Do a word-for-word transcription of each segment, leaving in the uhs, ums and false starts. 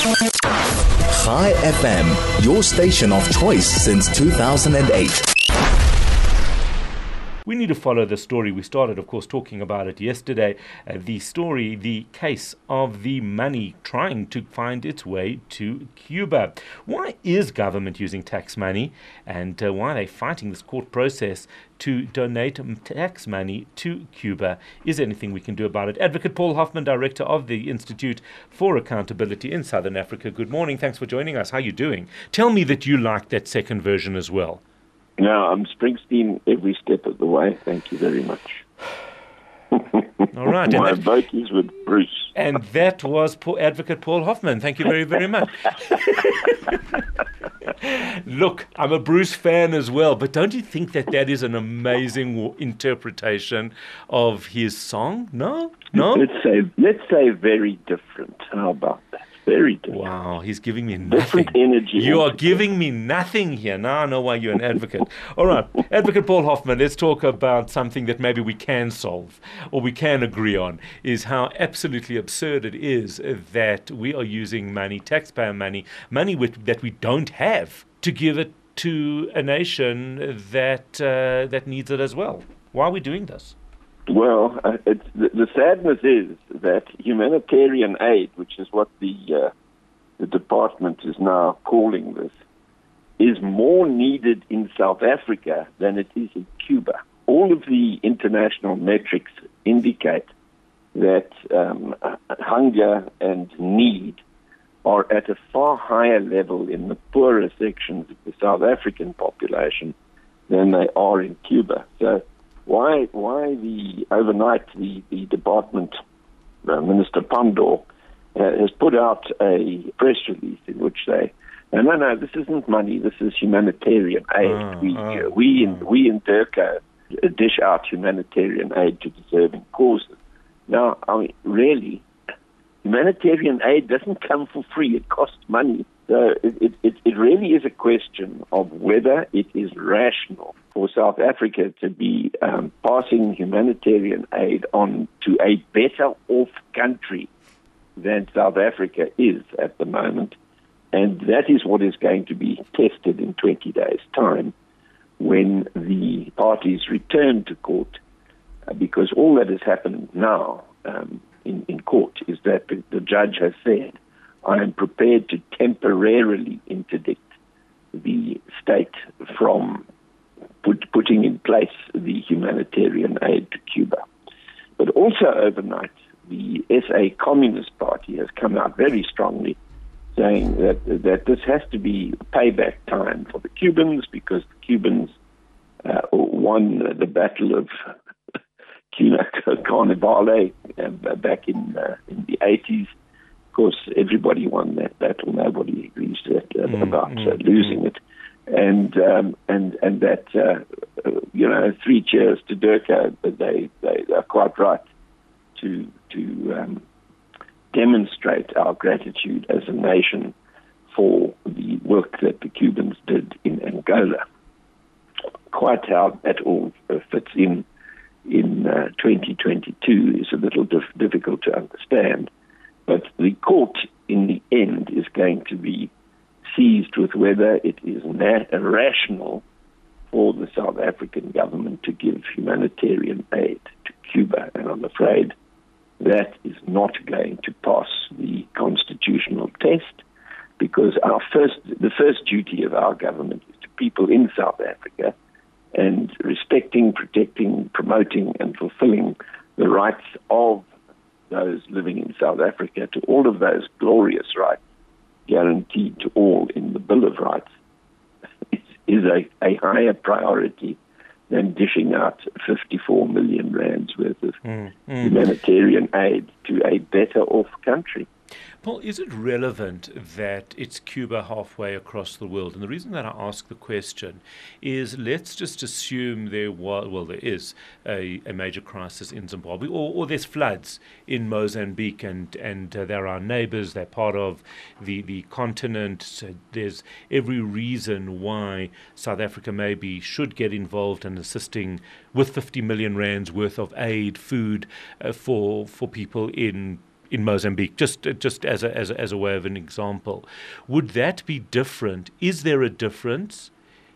Chai F M, your station of choice since two thousand eight. We need to follow the story. We started, of course, talking about it yesterday. Uh, the story, the case of the money trying to find its way to Cuba. Why is government using tax money, and uh, why are they fighting this court process to donate tax money to Cuba? Is there anything we can do about it? Advocate Paul Hoffman, Director of the Institute for Accountability in Southern Africa. Good morning. Thanks for joining us. How are you doing? Tell me that you like that second version as well. No, I'm Springsteen every step of the way. Thank you very much. All right. My and that, vote is with Bruce. And that was Paul, Advocate Paul Hoffman. Thank you very, very much. Look, I'm a Bruce fan as well, but don't you think that that is an amazing interpretation of his song? No? No? Let's say, let's say very different. How about that? Very different. Wow, he's giving me nothing. Different energy. You are giving me nothing here. Now I know why you're an advocate. All right, Advocate Paul Hoffman, let's talk about something that maybe we can solve or we can agree on, is how absolutely absurd it is that we are using money, taxpayer money, money with, that we don't have, to give it to a nation that uh, that needs it as well. Why are we doing this? Well, uh, it's, the, the sadness is that humanitarian aid, which is what the uh, the department is now calling this, is more needed in South Africa than it is in Cuba. All of the international metrics indicate that um, hunger and need are at a far higher level in the poorer sections of the South African population than they are in Cuba. So Why why the overnight the, the department, uh, Minister Pandor, uh, has put out a press release in which they, no, no, no, this isn't money, this is humanitarian aid. Uh, we, uh, uh, we, in, we in Durka dish out humanitarian aid to deserving causes. Now, I mean, really, humanitarian aid doesn't come for free, it costs money. So it, it, it really is a question of whether it is rational for South Africa to be um, passing humanitarian aid on to a better off country than South Africa is at the moment. And that is what is going to be tested in twenty days' time when the parties return to court, uh, because all that has happened now um, in, in court is that the, the judge has said, I am prepared to temporarily interdict the state from put, putting in place the humanitarian aid to Cuba. But also overnight, the S A Communist Party has come out very strongly saying that, that this has to be payback time for the Cubans because the Cubans uh, won the battle of Carnivale uh, back in, uh, in the eighties. Of course, everybody won that battle. Nobody agrees to that, uh, mm, about mm, uh, losing mm. it, and um, and and that uh, uh, you know, three cheers to Durka. But they they are quite right to to um, demonstrate our gratitude as a nation for the work that the Cubans did in Angola. Quite how that all uh, fits in in uh, twenty twenty-two is a little dif- difficult to understand. But the court, in the end, is going to be seized with whether it is na- rational for the South African government to give humanitarian aid to Cuba. And I'm afraid that is not going to pass the constitutional test, because our first, the first duty of our government is to people in South Africa, and respecting, protecting, promoting, and fulfilling the rights of those living in South Africa, to all of those glorious rights guaranteed to all in the Bill of Rights, is a, a higher priority than dishing out fifty-four million rands worth of mm, mm. humanitarian aid to a better off country. Paul, is it relevant that it's Cuba halfway across the world? And the reason that I ask the question is, let's just assume there was, well, there is a, a major crisis in Zimbabwe, or, or there's floods in Mozambique, and, and uh, they're our neighbors, they're part of the, the continent. So there's every reason why South Africa maybe should get involved in assisting with fifty million rands worth of aid, food uh, for, for people in in Mozambique, just just as a, as a, as a way of an example. Would that be different? Is there a difference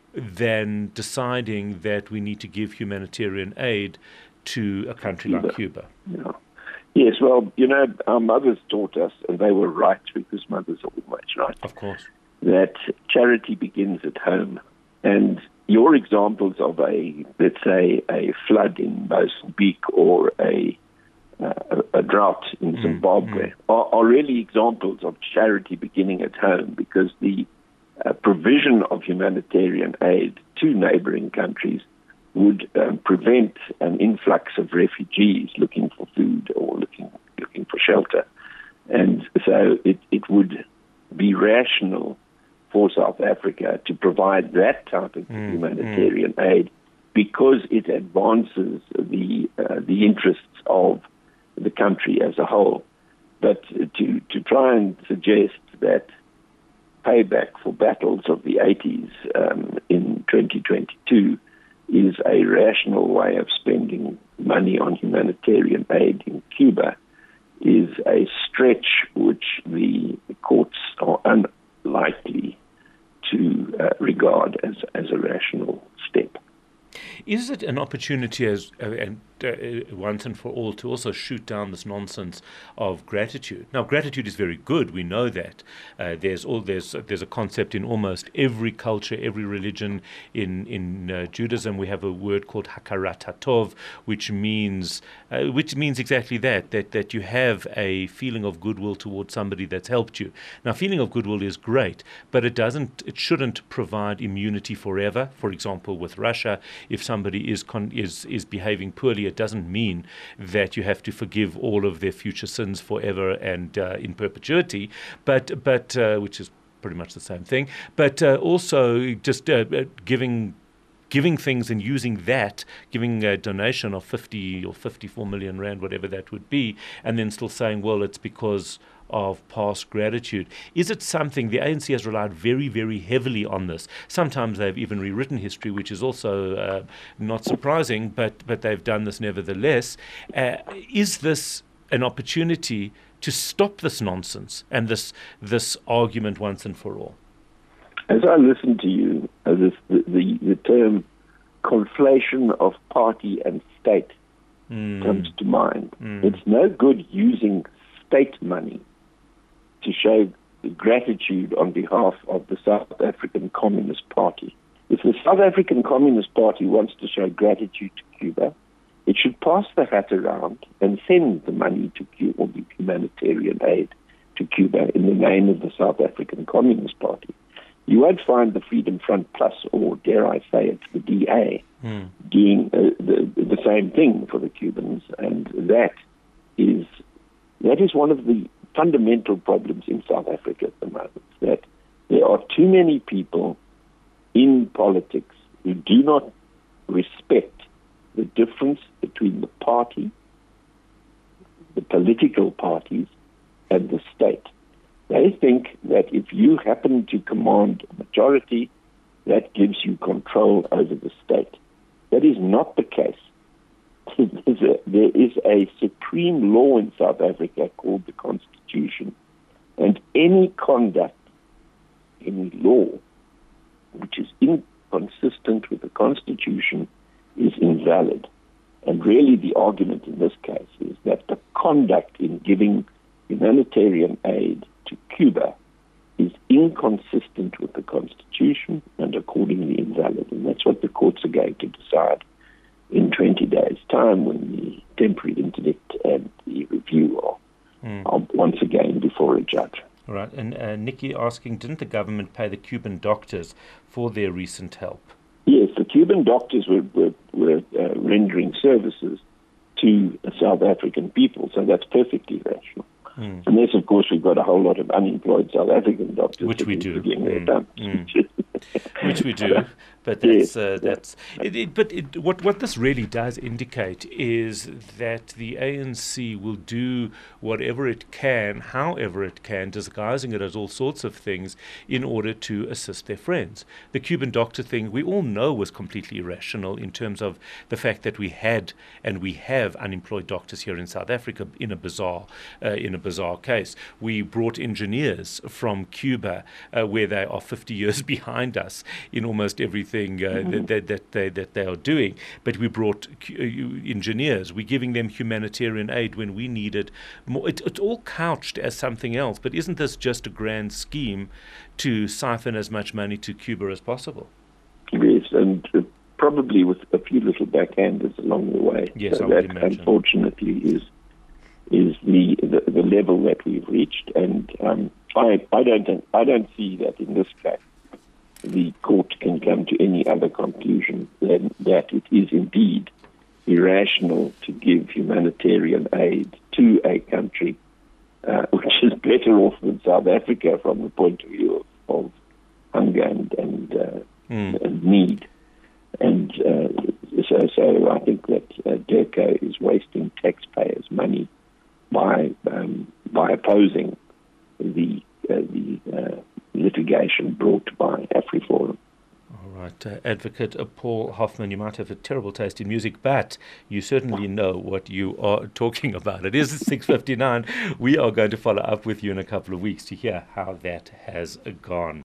than deciding that we need to give humanitarian aid to a country Cuba. like Cuba? Yeah. Yes, well, you know, our mothers taught us, and they were right, because mothers are always right. Of course. That charity begins at home. And your examples of a, let's say, a flood in Mozambique or a uh, a drought in Zimbabwe mm, mm. Are, are really examples of charity beginning at home, because the uh, provision of humanitarian aid to neighboring countries would um, prevent an influx of refugees looking for food or looking looking for shelter. And so it, it would be rational for South Africa to provide that type of mm, humanitarian mm. aid, because it advances the uh, the interests of the country as a whole. But to, to try and suggest that payback for battles of the eighties um, in twenty twenty-two is a rational way of spending money on humanitarian aid in Cuba is a stretch which the courts are unlikely to uh, regard as, as a rational step. Is it an opportunity, as uh, and uh, once and for all, to also shoot down this nonsense of gratitude? Now, gratitude is very good. We know that. Uh, there's all there's there's a concept in almost every culture, every religion. In in uh, Judaism, we have a word called hakarat hatov, which means uh, which means exactly that. That that you have a feeling of goodwill towards somebody that's helped you. Now, feeling of goodwill is great, but it doesn't. It shouldn't provide immunity forever. For example, with Russia, if somebody is con- is is behaving poorly, it doesn't mean that you have to forgive all of their future sins forever and uh, in perpetuity, but but uh, which is pretty much the same thing. But uh, also just uh, giving giving things and using that, giving a donation of fifty or fifty-four million rand, whatever that would be, and then still saying, well, it's because of past gratitude. Is it something, the A N C has relied very, very heavily on this. Sometimes they've even rewritten history, which is also uh, not surprising, but, but they've done this nevertheless. Uh, is this an opportunity to stop this nonsense and this this argument once and for all? As I listen to you, uh, this, the, the, the term conflation of party and state mm. comes to mind. Mm. It's no good using state money to show gratitude on behalf of the South African Communist Party. If the South African Communist Party wants to show gratitude to Cuba, it should pass the hat around and send the money to Cuba, or the humanitarian aid to Cuba, in the name of the South African Communist Party. You won't find the Freedom Front Plus, or dare I say it, the D A, mm. doing uh, the, the same thing for the Cubans, and that is that is one of the fundamental problems in South Africa at the moment, that there are too many people in politics who do not respect the difference between the party, the political parties, and the state. They think that if you happen to command a majority, that gives you control over the state. That is not the case. A, there is a supreme law in South Africa called the Constitution, and any conduct, any law, which is inconsistent with the Constitution is invalid. And really the argument in this case is that the conduct in giving humanitarian aid to Cuba is inconsistent with the Constitution and accordingly invalid. And that's what the courts are going to decide in twenty days' time, when the temporary interdict and the review are, mm. are once again before a judge. All right. And uh, Nikki asking, didn't the government pay the Cuban doctors for their recent help? Yes, the Cuban doctors were, were, were uh, rendering services to the South African people, so that's perfectly rational. Mm. Unless, of course, we've got a whole lot of unemployed South African doctors. Which we do. Mm. Mm. Which we do. But that's Yes, uh, yeah. that's it, it, but it, what what this really does indicate is that the A N C will do whatever it can, however it can, disguising it as all sorts of things in order to assist their friends. The Cuban doctor thing, we all know, was completely irrational in terms of the fact that we had and we have unemployed doctors here in South Africa in a bizarre uh, in a bizarre case. We brought engineers from Cuba, uh, where they are fifty years behind us in almost everything. Thing, uh, that, that, that, they, that they are doing, but we brought uh, engineers. We're giving them humanitarian aid when we needed more. It, it's all couched as something else, but isn't this just a grand scheme to siphon as much money to Cuba as possible? Yes, and uh, probably with a few little backhanders along the way. Yes, so I would that imagine. Unfortunately, is is the, the the level that we've reached, and um, I I don't I don't see that in this case the court can come to any other conclusion than that it is indeed irrational to give humanitarian aid to a country uh, which is better off than South Africa from the point of view of, of hunger and and, uh, mm. and need. And uh, so, so I think that uh, DIRCO is wasting taxpayers' money by um, by opposing the uh, the uh, litigation brought by AfriForum. All right, uh, Advocate uh, Paul Hoffman, you might have a terrible taste in music, but you certainly know what you are talking about. It is six fifty-nine. We are going to follow up with you in a couple of weeks to hear how that has gone.